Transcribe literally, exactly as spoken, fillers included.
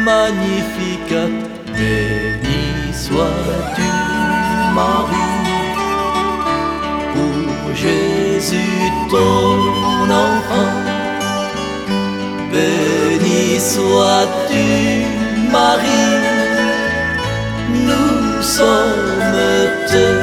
Magnificat, béni sois-tu, Marie, pour Jésus ton enfant. Béni sois-tu, Marie, nous sommes tes